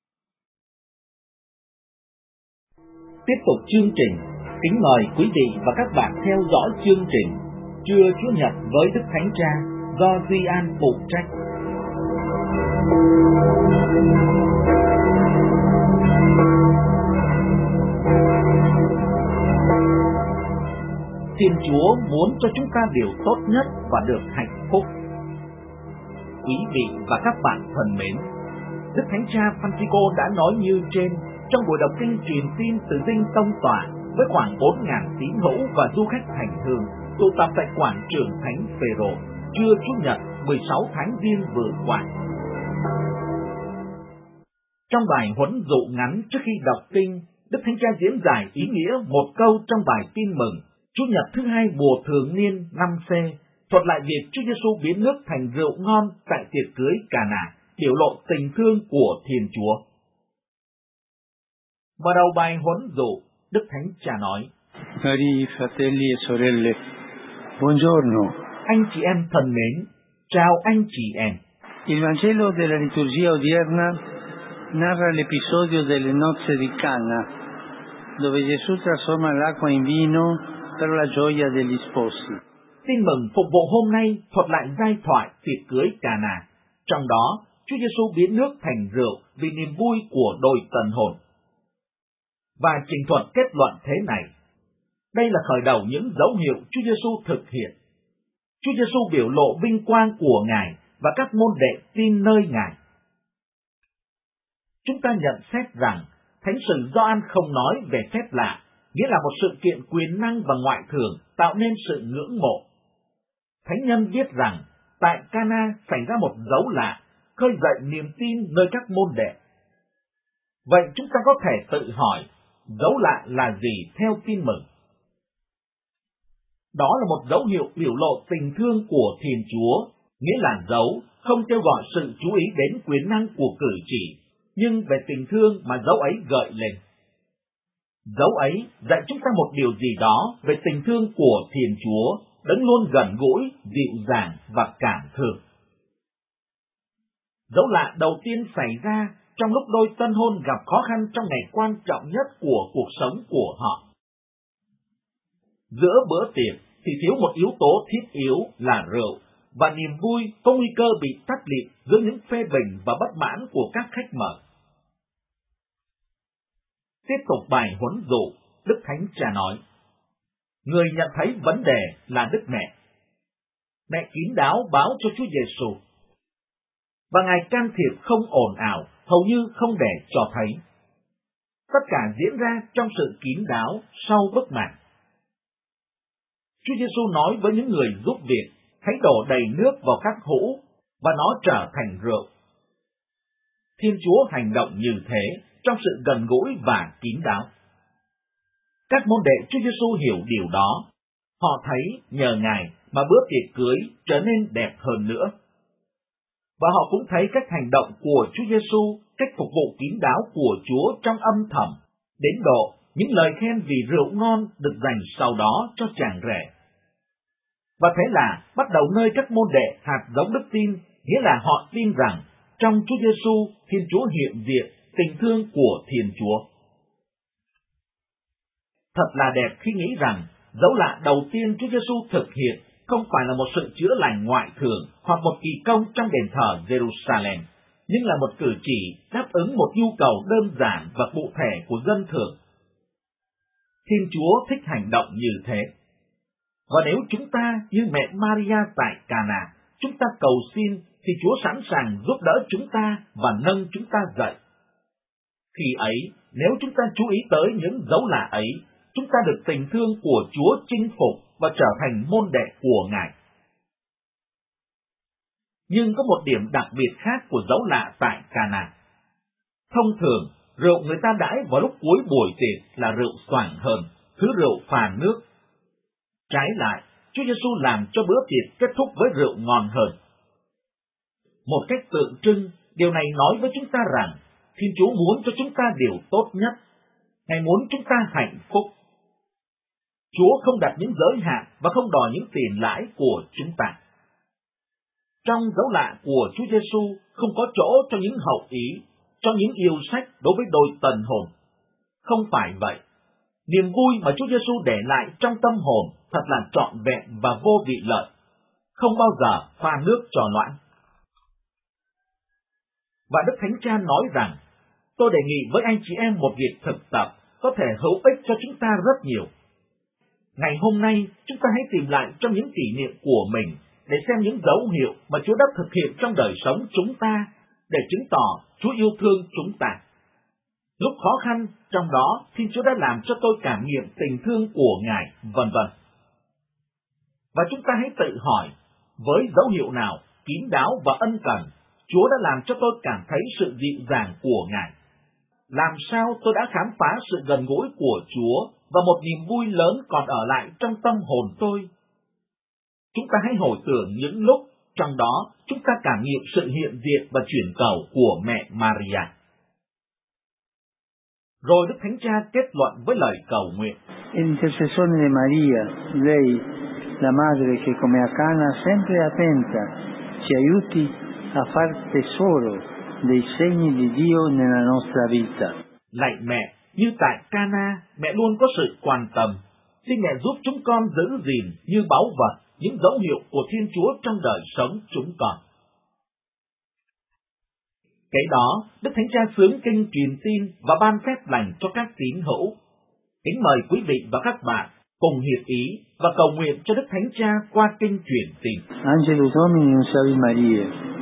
Tiếp tục chương trình, kính mời quý vị và các bạn theo dõi chương trình Trưa Chúa Nhật với Đức Thánh Cha do Duy An phụ trách. Thiên Chúa muốn cho chúng ta điều tốt nhất và được hạnh phúc. quý vị và các bạn thân mến, Đức Thánh Cha Francisco đã nói như trên trong buổi đọc kinh truyền tin từ Dinh Tông Tòa với khoảng 4.000 tín hữu và du khách hành hương tụ tập tại quảng trường Thánh Phêrô trưa Chủ nhật 16 tháng Giêng vừa qua. Trong bài huấn dụ ngắn trước khi đọc kinh, Đức Thánh Cha diễn giải ý nghĩa một câu trong bài tin mừng Chủ nhật thứ hai mùa thường niên năm C, thuật lại việc Chúa Giêsu biến nước thành rượu ngon tại tiệc cưới Cà-nà, biểu lộ tình thương của Thiên Chúa. Mở đầu bài huấn dụ, Đức Thánh Cha nói: Cari fratelli e sorelle, buongiorno. Anh chị em thân mến, chào anh chị em. Il Vangelo della liturgia odierna narra l'episodio delle nozze di Cana, dove Gesù trasforma l'acqua in vino per la gioia degli sposi. Tin mừng phục vụ hôm nay thuật lại giai thoại tiệc cưới Cà-nà. Trong đó, Chúa Giêsu biến nước thành rượu vì niềm vui của đôi tân hôn. Và trình thuật kết luận thế này: đây là khởi đầu những dấu hiệu Chúa Giêsu thực hiện. Chúa Giêsu biểu lộ vinh quang của Ngài và các môn đệ tin nơi Ngài. Chúng ta nhận xét rằng Thánh sử Gioan không nói về phép lạ, nghĩa là một sự kiện quyền năng và ngoại thường tạo nên sự ngưỡng mộ. Thánh nhân viết rằng tại Cana xảy ra một dấu lạ, khơi dậy niềm tin nơi các môn đệ. Vậy chúng ta có thể tự hỏi, dấu lạ là gì theo tin mừng? Đó là một dấu hiệu biểu lộ tình thương của Thiên Chúa, nghĩa là dấu không kêu gọi sự chú ý đến quyền năng của cử chỉ, nhưng về tình thương mà dấu ấy gợi lên. Dấu ấy dạy chúng ta một điều gì đó về tình thương của Thiên Chúa, đấng luôn gần gũi, dịu dàng và cảm thương. Dấu lạ đầu tiên xảy ra trong lúc đôi tân hôn gặp khó khăn trong ngày quan trọng nhất của cuộc sống của họ. Giữa bữa tiệc thì thiếu một yếu tố thiết yếu là rượu, và niềm vui có nguy cơ bị tắt liệm giữa những phê bình và bất mãn của các khách mời. Tiếp tục bài huấn dụ, Đức Thánh Cha nói: người nhận thấy vấn đề là Đức Mẹ. Mẹ kín đáo báo cho Chúa Giêsu, và Ngài can thiệp không ồn ào, hầu như không để cho thấy. Tất cả diễn ra trong sự kín đáo sau bức màn. Chúa Giêsu nói với những người giúp việc, hãy đổ đầy nước vào các hũ, và nó trở thành rượu. Thiên Chúa hành động như thế trong sự gần gũi và kín đáo. Các môn đệ Chúa Giêsu hiểu điều đó. Họ thấy nhờ Ngài mà bữa tiệc cưới trở nên đẹp hơn nữa. Và họ cũng thấy cách hành động của Chúa Giêsu, cách phục vụ kín đáo của Chúa trong âm thầm, đến độ những lời khen vì rượu ngon được dành sau đó cho chàng rể. Và thế là bắt đầu nơi các môn đệ hạt giống đức tin, nghĩa là họ tin rằng trong Chúa Giêsu, Thiên Chúa hiện diện tình thương của Thiên Chúa. Thật là đẹp khi nghĩ rằng dấu lạ đầu tiên Chúa Giêsu thực hiện không phải là một sự chữa lành ngoại thường hoặc một kỳ công trong đền thờ Jerusalem, nhưng là một cử chỉ đáp ứng một nhu cầu đơn giản và cụ thể của dân thường. Thiên Chúa thích hành động như thế. Và nếu chúng ta như mẹ Maria tại Cà-nà, chúng ta cầu xin thì Chúa sẵn sàng giúp đỡ chúng ta và nâng chúng ta dậy. Khi ấy, nếu chúng ta chú ý tới những dấu lạ ấy, chúng ta được tình thương của Chúa chinh phục và trở thành môn đệ của Ngài. Nhưng có một điểm đặc biệt khác của dấu lạ tại Cà-nà. Thông thường, rượu người ta đãi vào lúc cuối buổi tiệc là rượu xoàng hơn, thứ rượu phà nước. Trái lại, Chúa Giêsu làm cho bữa tiệc kết thúc với rượu ngon hơn. Một cách tượng trưng, điều này nói với chúng ta rằng Thiên Chúa muốn cho chúng ta điều tốt nhất. Ngài muốn chúng ta hạnh phúc. Chúa không đặt những giới hạn và không đòi những tiền lãi của chúng ta. Trong dấu lạ của Chúa Giêsu không có chỗ cho những hậu ý, cho những yêu sách đối với đôi tân hôn. Không phải vậy. Niềm vui mà Chúa Giêsu để lại trong tâm hồn thật là trọn vẹn và vô vị lợi, không bao giờ pha nước trò loãng. Và Đức Thánh Cha nói rằng, tôi đề nghị với anh chị em một việc thực tập có thể hữu ích cho chúng ta rất nhiều. Ngày hôm nay, chúng ta hãy tìm lại trong những kỷ niệm của mình để xem những dấu hiệu mà Chúa đã thực hiện trong đời sống chúng ta, để chứng tỏ Chúa yêu thương chúng ta. Lúc khó khăn, trong đó Thiên Chúa đã làm cho tôi cảm nghiệm tình thương của Ngài, vân vân. Và chúng ta hãy tự hỏi, với dấu hiệu nào kín đáo và ân cần, Chúa đã làm cho tôi cảm thấy sự dịu dàng của Ngài? Làm sao tôi đã khám phá sự gần gũi của Chúa và một niềm vui lớn còn ở lại trong tâm hồn tôi? Chúng ta hãy hồi tưởng những lúc trong đó chúng ta cảm nghiệm sự hiện diện và chuyển cầu của mẹ Maria. Rồi Đức Thánh Cha kết luận với lời cầu nguyện. Intercessione di Maria, lei, la madre che come a Cana sempre attenta, ci aiuti a far tesoro dei segni di Dio nella nostra vita. Lạy mẹ, như tại Cana, mẹ luôn có sự quan tâm. Xin mẹ giúp chúng con giữ gìn như báu vật những dấu hiệu của Thiên Chúa trong đời sống chúng con. Kế đó, Đức Thánh Cha xướng kinh truyền tin và ban phép lành cho các tín hữu. Kính mời quý vị và các bạn cùng hiệp ý và cầu nguyện cho Đức Thánh Cha qua kinh truyền tin. Angelus Domini, salve Maria.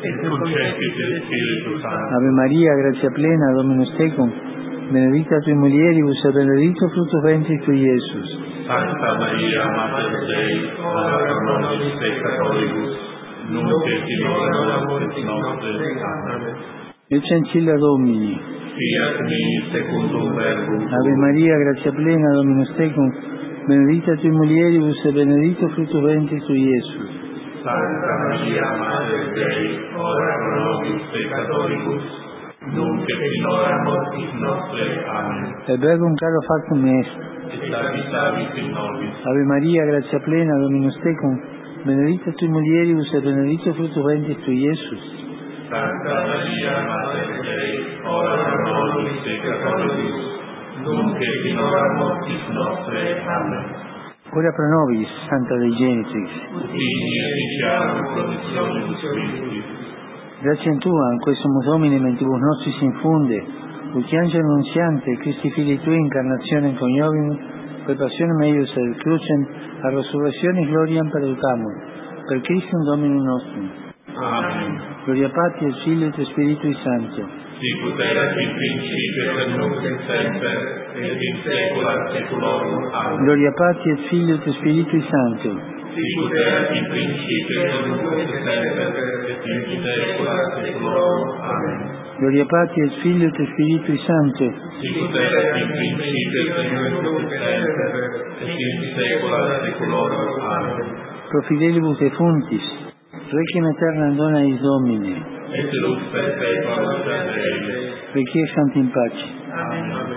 Ave Maria, grazia plena, Dominus tecum, benedicta tui mulieribus et benedictus fructus ventris tui, Iesus. Santa Maria, Mater Dei, ora pro nobis peccatoribus, nunc et in hora mortis nostre. Amen. Eccencilla Domini. Fiat mi secundum verbum. Ave Maria, grazia plena, Dominus tecum, benedicta tui mulieribus et benedictus fructus ventris tui, Iesus. Santa Maria, Mater Dei, ora pro nobis peccatoribus, nunc et in hora mortis nostre. Amen. Et verbum caro factum est. Et habitavit in nobis. Ave Maria, grazia plena, Dominus tecum, benedicta tui mulieribus et benedictus fructus ventris tui, Iesus. Santa Maria, Mater Dei, ora pro nobis peccatoribus, nunc et in hora mortis nostre. Amen. Ora pro nobis, Santa Dei Genitrix. Digni efficiamur promissionibus Christi. Grazie a Tua, in questo Domine mentibus nostris infunde, ut angelo annunziante, Christi Filii Tui, incarnazione coniovimus, per passionem eius et crucem, a resurrectione gloriam perducamur, per Christum Dominum nostrum. Amen. Gloria Patri et Filii et Spiritui Sancto. Sicut erat in principio et nunc et semper, et in saecula saeculorum. Amen. Gloria Patri et Filii et Spiritui Sancto. Sicut erat in principio et nunc et semper, et in saecula saeculorum. Amen. Gloria Patri et Filii et Spiritui Sancto. Sicut erat in principio et nunc et semper, et in saecula saeculorum. Amen. Pro fidelibus defunctis, requiem aeternam dona eis Domine. Et lux perpetua Deus. Requiescant in pace. Amen.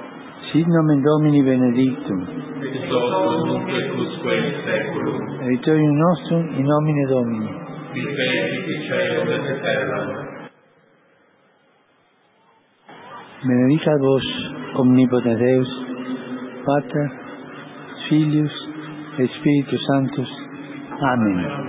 Sit nomen Domini benedictum. Et hoc nunc et usque in saeculum. Aiutorium nostrum in nomine Domini. Qui fecit caelum et terram. Benedicat vos, omnipotens Deus, Pater, Filius et Spiritus Sanctus. Amen.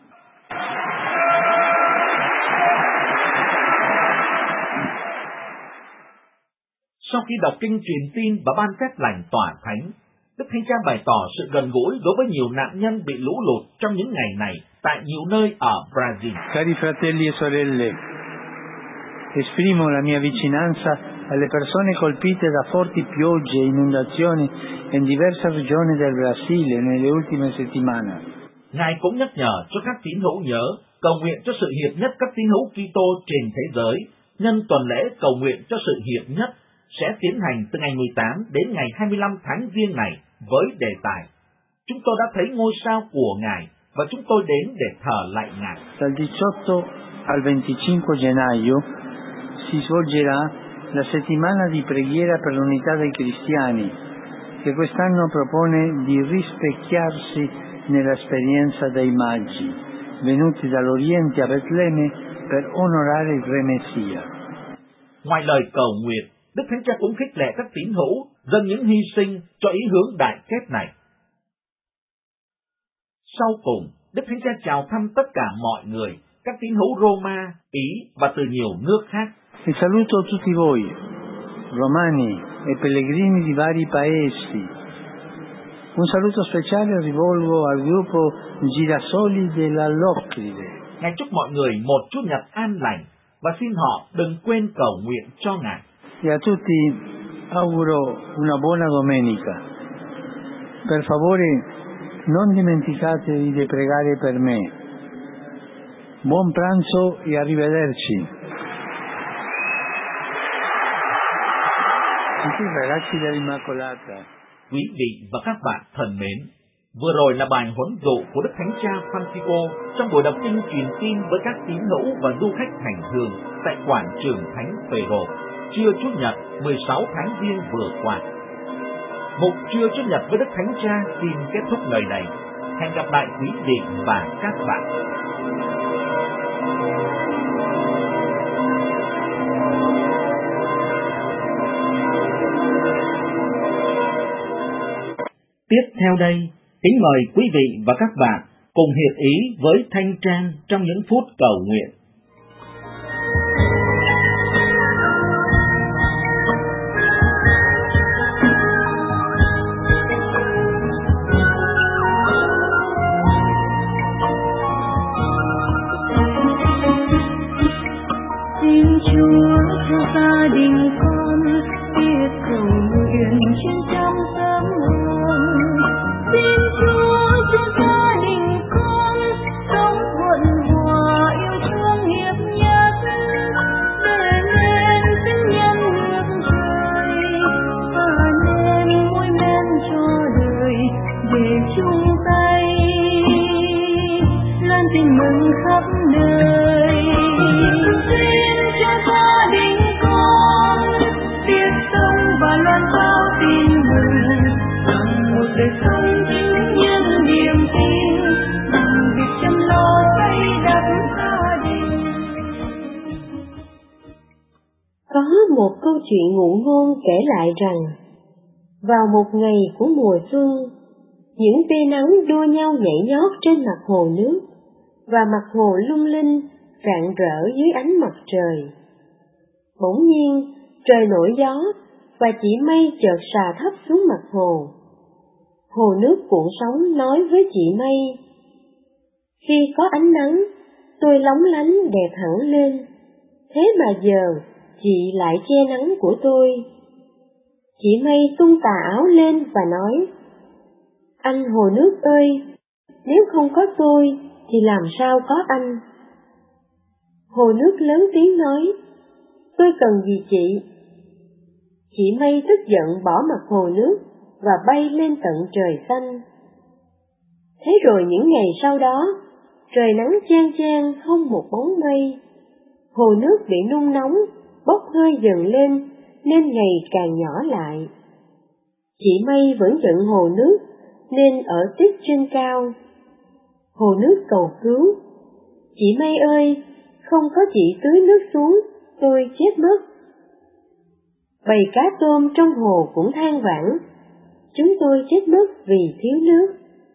Sau khi đọc kinh truyền tin và ban phép lành tỏa thánh, Đức Thánh Cha bày tỏ sự gần gũi đối với nhiều nạn nhân bị lũ lụt trong những ngày này tại nhiều nơi ở Brazil. Cari fratelli e sorelle, esprimo la mia vicinanza alle persone colpite da forti piogge e inondazioni in diverse regioni del Brasile nelle ultime settimane. Ngài cũng nhắc nhở cho các tín hữu nhớ cầu nguyện cho sự hiệp nhất các tín hữu Kitô trên thế giới. Nhân tuần lễ cầu nguyện cho sự hiệp nhất sẽ tiến hành từ ngày 18 đến ngày 25 tháng Giêng này với đề tài Chúng tôi đã thấy ngôi sao của Ngài và chúng tôi đến để thờ lạy Ngài. Dal 18 al 25 gennaio si svolgerà la settimana di preghiera per l'unità dei cristiani, che quest'anno propone di rispecchiarsi nell'esperienza dei magi, venuti dall'Oriente a Betlemme per onorare il Re Messia. Ngoài lời cầu nguyện, Đức Thánh Cha cũng khích lệ các tín hữu dâng những hy sinh cho ý hướng đại kết này. Sau cùng, Đức Thánh Cha chào thăm tất cả mọi người, các tín hữu Roma, Ý và từ nhiều nước khác. E saluto tutti voi, romani e pellegrini di vari paesi. Un saluto speciale rivolgo al gruppo Girasoli della Locride. Ngài chúc mọi người một Chủ nhật an lành và xin họ đừng quên cầu nguyện cho Ngài. E a tutti auguro una buona domenica. Per favore, non dimenticatevi di pregare per me. Buon pranzo e arrivederci. Tutti i ragazzi dell'Immacolata. Quý vị và các bạn thân mến, vừa rồi là bài huấn dụ của Đức Thánh Cha Francisco trong buổi đọc kinh truyền tin với các tín hữu và du khách hành hương tại quảng trường Thánh Phêrô, trưa Chủ nhật 16 tháng Giêng vừa qua. Mục trưa Chủ nhật với Đức Thánh Cha xin kết thúc lời này. Hẹn gặp lại quý vị và các bạn. Tiếp theo đây, kính mời quý vị và các bạn cùng hiệp ý với Thanh Trang trong những phút cầu nguyện. Xin Chúa cho gia đình con biết cầu nguyện trên trăm tấm lòng. Xin Chúa cho gia đình con sống thuận hòa yêu thương hiệp nhất, để nên sinh nhân nước trời và nên muối men cho đời, để chung tay lan tin mừng khắp nơi. Xin cho gia đình con biết sống và loan báo tin mừng bằng một đời sống chính nhân niềm tin, bằng việc chăm lo xây đắp gia đình. Có một câu chuyện ngụ ngôn kể lại rằng, vào một ngày của mùa xuân, những tia nắng đua nhau nhảy nhót trên mặt hồ nước, và mặt hồ lung linh, rạng rỡ dưới ánh mặt trời. Bỗng nhiên, trời nổi gió, và chỉ mây chợt xà thấp xuống mặt hồ. Hồ nước cuộn sóng nói với chị mây: khi có ánh nắng, tôi lóng lánh đẹp hẳn lên, thế mà giờ chị lại che nắng của tôi. Chị mây tung tà áo lên và nói: anh hồ nước ơi, nếu không có tôi thì làm sao có anh? Hồ nước lớn tiếng nói: tôi cần gì chị? Chị mây tức giận bỏ mặt hồ nước và bay lên tận trời xanh. Thế rồi những ngày sau đó, trời nắng chang chang không một bóng mây. Hồ nước bị nung nóng, bốc hơi dần lên nên ngày càng nhỏ lại. Chị mây vẫn giận hồ nước nên ở tiếp trên cao. Hồ nước cầu cứu: chị mây ơi, không có chị tưới nước xuống, tôi chết mất. Bầy cá tôm trong hồ cũng than vãn: chúng tôi chết mất vì thiếu nước.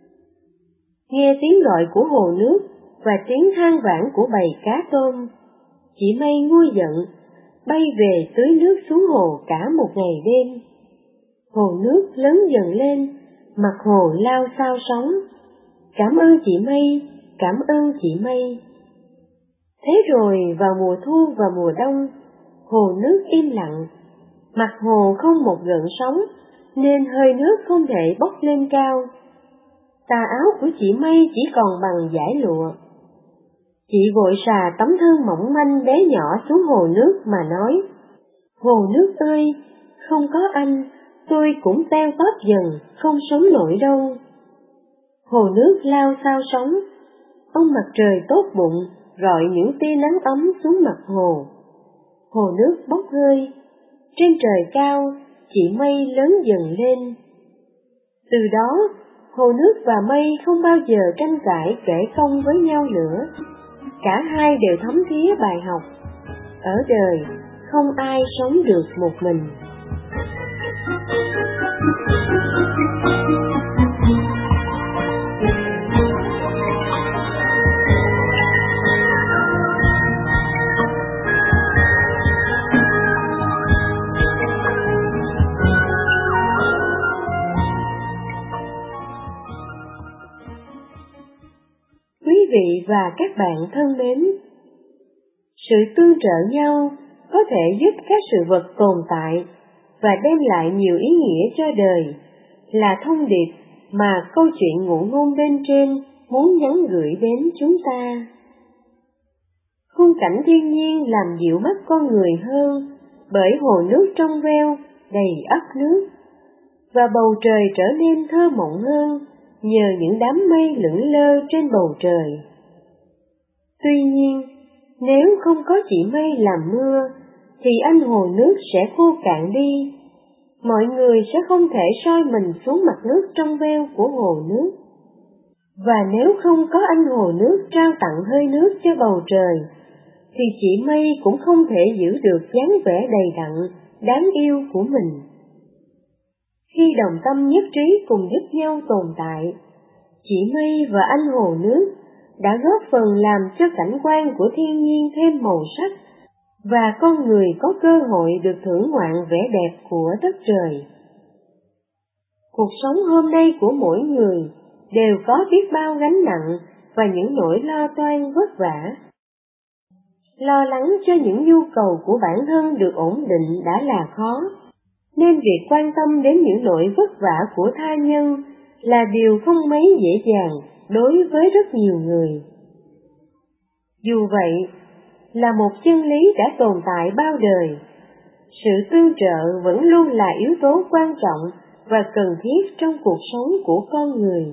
Nghe tiếng gọi của hồ nước và tiếng than vãn của bầy cá tôm, chị mây nguôi giận, bay về tưới nước xuống hồ cả một ngày đêm. Hồ nước lớn dần lên, mặt hồ lao xao sóng. Cảm ơn chị mây, cảm ơn chị mây. Thế rồi vào mùa thu và mùa đông, hồ nước im lặng, mặt hồ không một gợn sóng, nên hơi nước không thể bốc lên cao. Tà áo của chị mây chỉ còn bằng dải lụa. Chị vội xà tấm thân mỏng manh bé nhỏ xuống hồ nước mà nói: hồ nước ơi, không có anh, tôi cũng teo tóp dần, không sống nổi đâu. Hồ nước lao xao sóng, ông mặt trời tốt bụng rọi những tia nắng ấm xuống mặt hồ. Hồ nước bốc hơi, trên trời cao, chị mây lớn dần lên. Từ đó, hồ nước và mây không bao giờ tranh cãi kể công với nhau nữa. Cả hai đều thấm thía bài học: ở đời không ai sống được một mình. vị và các bạn thân mến, sự tương trợ nhau có thể giúp các sự vật tồn tại và đem lại nhiều ý nghĩa cho đời, là thông điệp mà câu chuyện ngụ ngôn bên trên muốn nhắn gửi đến chúng ta. Khung cảnh thiên nhiên làm dịu mắt con người hơn bởi hồ nước trong veo đầy ắp nước, và bầu trời trở nên thơ mộng hơn nhờ những đám mây lững lơ trên bầu trời. Tuy nhiên, nếu không có chỉ mây làm mưa, thì anh hồ nước sẽ khô cạn đi. Mọi người sẽ không thể soi mình xuống mặt nước trong veo của hồ nước. Và nếu không có anh hồ nước trao tặng hơi nước cho bầu trời, thì chỉ mây cũng không thể giữ được dáng vẻ đầy đặn, đáng yêu của mình. Khi đồng tâm nhất trí cùng giúp nhau tồn tại, chỉ mây và anh hồ nước đã góp phần làm cho cảnh quan của thiên nhiên thêm màu sắc, và con người có cơ hội được thưởng ngoạn vẻ đẹp của đất trời. Cuộc sống hôm nay của mỗi người đều có biết bao gánh nặng và những nỗi lo toan vất vả. Lo lắng cho những nhu cầu của bản thân được ổn định đã là khó, nên việc quan tâm đến những nỗi vất vả của tha nhân là điều không mấy dễ dàng đối với rất nhiều người. Dù vậy, là một chân lý đã tồn tại bao đời, sự tương trợ vẫn luôn là yếu tố quan trọng và cần thiết trong cuộc sống của con người.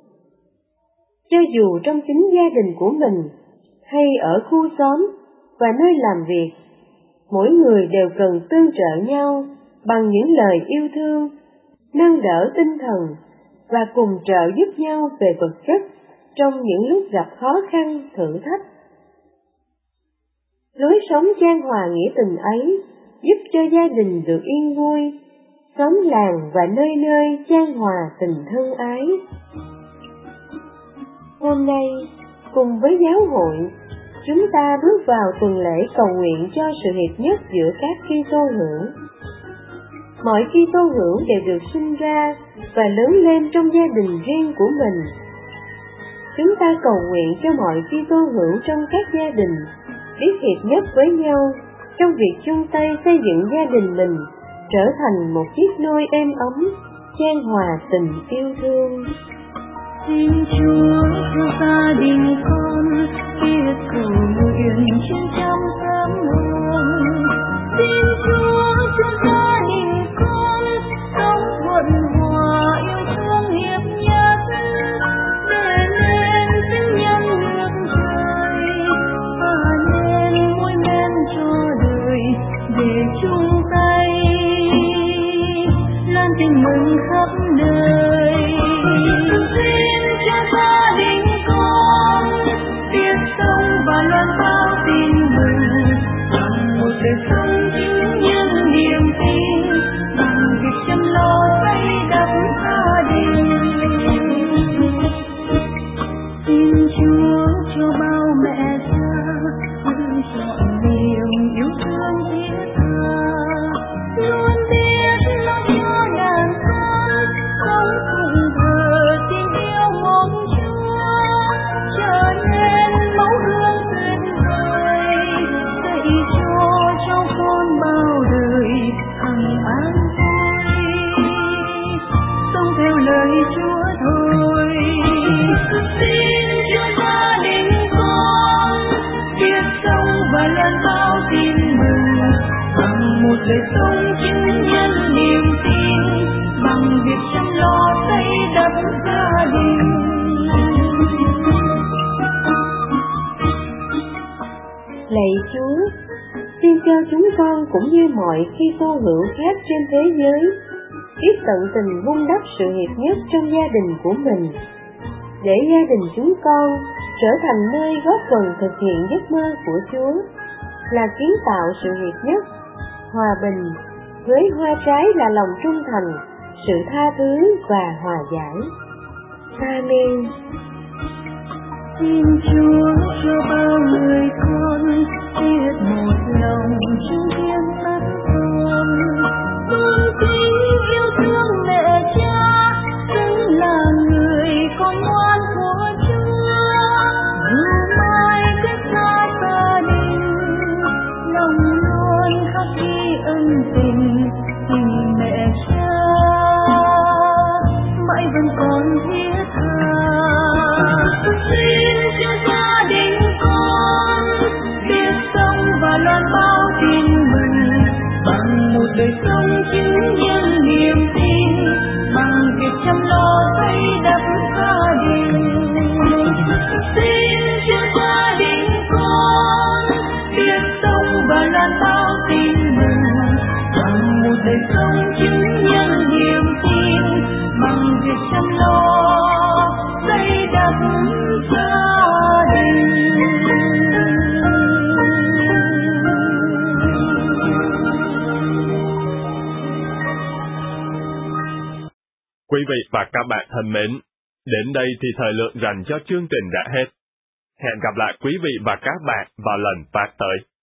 Cho dù trong chính gia đình của mình, hay ở khu xóm và nơi làm việc, mỗi người đều cần tương trợ nhau bằng những lời yêu thương, nâng đỡ tinh thần và cùng trợ giúp nhau về vật chất trong những lúc gặp khó khăn, thử thách. Lối sống chan hòa nghĩa tình ấy giúp cho gia đình được yên vui, xóm làng và nơi nơi chan hòa tình thân ái. Hôm nay, cùng với giáo hội, chúng ta bước vào tuần lễ cầu nguyện cho sự hiệp nhất giữa các Kitô hữu. Mọi Kitô hữu đều được sinh ra và lớn lên trong gia đình riêng của mình. Chúng ta cầu nguyện cho mọi Kitô hữu trong các gia đình biết hiệp nhất với nhau trong việc chung tay xây dựng gia đình mình trở thành một chiếc nôi êm ấm, chan hòa tình yêu thương. Xin Chúa cho gia đình con biết cầu nguyện trên trong tâm hồn. Xin Chúa cho gia đình con sống thuận hòa, yêu thương hiệp nhất, để nên tiếng nhân nước trời và nên muối men cho đời, để chung tay lan tin mừng khắp nơi. Xin cho gia đình con biết sống và loan báo tin mừng bằng một đời sống chứng nhân niềm tin, bằng việc chăm lo xây đắp gia đình. Xin Chúa cho bao mẹ cha giữ trọn niềm yêu thương thiết tha, luôn biết lo cho đàn con sống phụng thờ tin yêu một Chúa, trở nên mẫu gương tuyệt vời, dạy cho cháu con bao đời hằng an vui, sống theo lời Chúa thôi. Xin cho gia đình con biết sống và loan báo tin mừng bằng một đời sống chứng nhân niềm tin, bằng việc chăm lo xây đắp gia đình. Lạy Chúa, xin cho chúng con cũng như mọi Kitô hữu khác trên thế giới biết tận tình vun đắp sự hiệp nhất trong gia đình của mình, để gia đình chúng con trở thành nơi góp phần thực hiện giấc mơ của Chúa, là kiến tạo sự hiệp nhất, hòa bình, với hoa trái là lòng trung thành, sự tha thứ và hòa giải. Amen. Xin Chúa cho bao người con biết một lòng chung thiên tất con, tôn kính yêu thương mẹ cha, xứng là người con ngoan của Chúa, chăm lo xây đắp gia đình. Xin cho gia đình con biết sống và lan bao tin mừng, bằng một đời sống chứng nhân niềm tin, bằng việc chăm lo xây đắp gia đình. Quý vị và các bạn thân mến, đến đây thì thời lượng dành cho chương trình đã hết. Hẹn gặp lại quý vị và các bạn vào lần phát tới.